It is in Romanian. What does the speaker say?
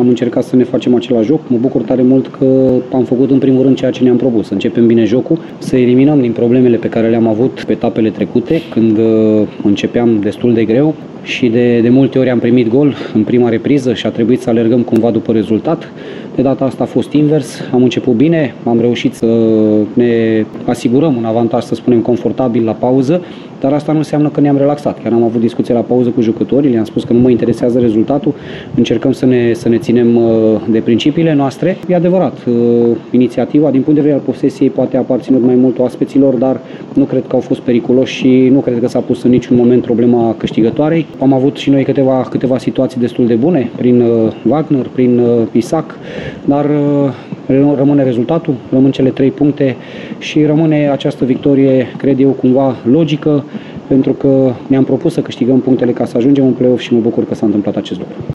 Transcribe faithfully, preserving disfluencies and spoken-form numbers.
Am încercat să ne facem același joc. Mă bucur tare mult că am făcut în primul rând ceea ce ne-am propus. Să începem bine jocul, să eliminăm din problemele pe care le-am avut pe etapele trecute, când începeam destul de greu și de, de multe ori am primit gol în prima repriză și a trebuit să alergăm cumva după rezultat. De data asta a fost invers. Am început bine, am reușit să ne asigurăm un avantaj, să spunem, confortabil la pauză, dar asta nu înseamnă că ne-am relaxat. Chiar am avut discuție la pauză cu jucătorii, le-am spus că nu mă interesează rezultatul, încercăm să ne, să ne ținem de principiile noastre. E adevărat, inițiativa din punct de vedere al posesiei poate a aparținut mai mult oaspeților, dar nu cred că au fost periculoși și nu cred că s-a pus în niciun moment problema câștigătoarei. Am avut și noi câteva, câteva situații destul de bune, prin Wagner, prin Isaac, dar rămâne rezultatul, rămân cele trei puncte și rămâne această victorie, cred eu, cumva logică, pentru că ne-am propus să câștigăm punctele ca să ajungem în play-off și mă bucur că s-a întâmplat acest lucru.